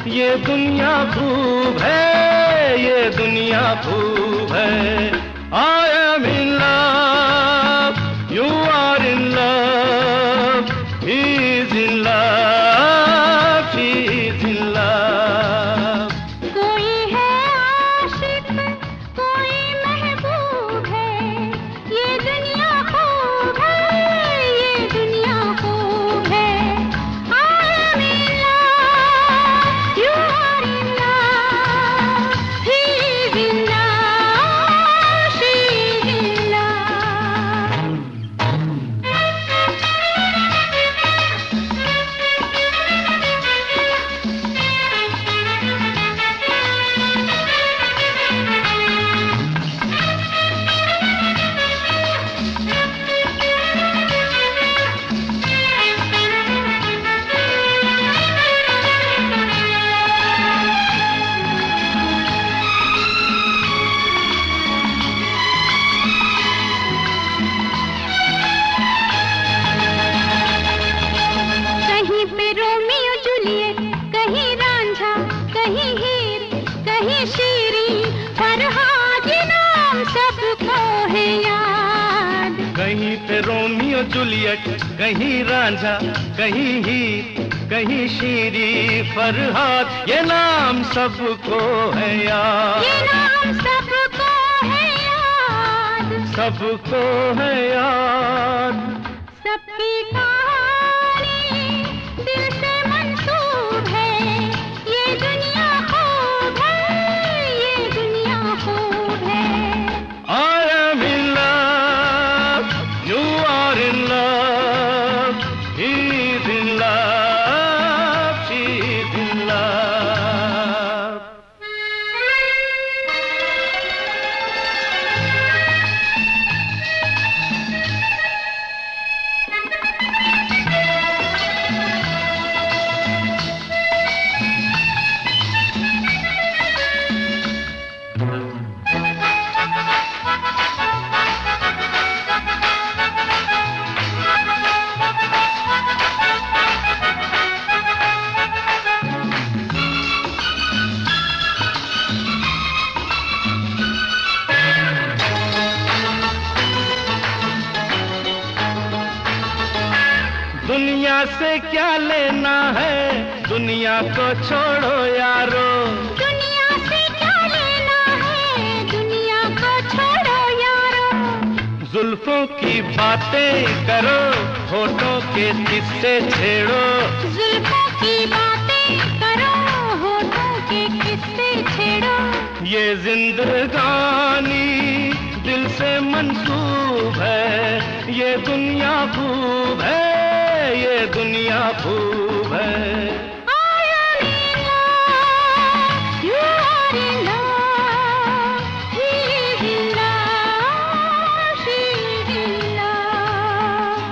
ये दुनिया खूब है, ये दुनिया खूब है। I am in love, you are in love, he is in love, she is in love। कोई है आशिक, कोई महबूब है, ये दुनिया खूब है, ये दुनिया खूब है। I am in love, you are in love, he is in love, she is in love। कहीं पे रोमियो जूलियट, कहीं रांझा, कहीं हीर, कहीं शीरी, फरहाद ये नाम सबको है याद। कहीं पे रोमियो जूलियट, कहीं रांझा, कहीं हीर, कहीं शीरी, फरहाद ये नाम सबको है याद। ये नाम सबको है याद, सबको है याद। सबकी कहानी दिल से मंसूब है, ये दुनिया खूब है, ये दुनिया खूब है। I am in love, you are in love, he is in love, she is in love। दुनिया से क्या लेना है, दुनिया को छोड़ो यारो। दुनिया से क्या लेना है, दुनिया को छोड़ो यारो। जुल्फों की बातें करो, होठों के किस्से छेड़ो। जुल्फों की बातें करो, होठों के किस्से छेड़ो। ये जिंदगानी दिल से मंसूब है, ये दुनिया खूब है, ये दुनिया खूब है। I am in love, you are in love, he is in love, she is in love।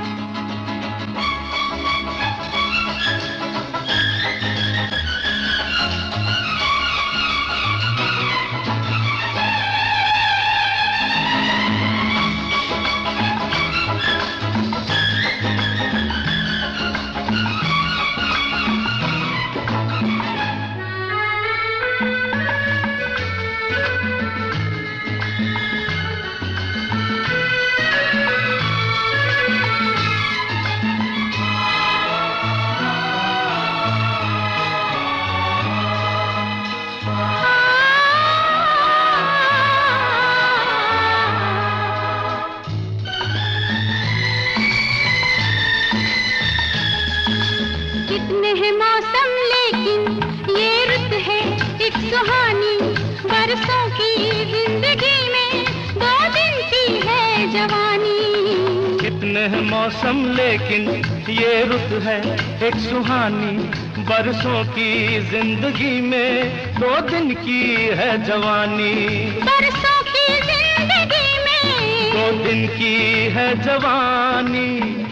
कितने हैं मौसम लेकिन ये रुत है एक सुहानी, बरसों की जिंदगी में 2 दिन की है जवानी। कितने हैं मौसम लेकिन ये रुत है एक सुहानी, बरसों की जिंदगी में 2 दिन की है जवानी। बरसों की जिंदगी में 2 दिन की है जवानी।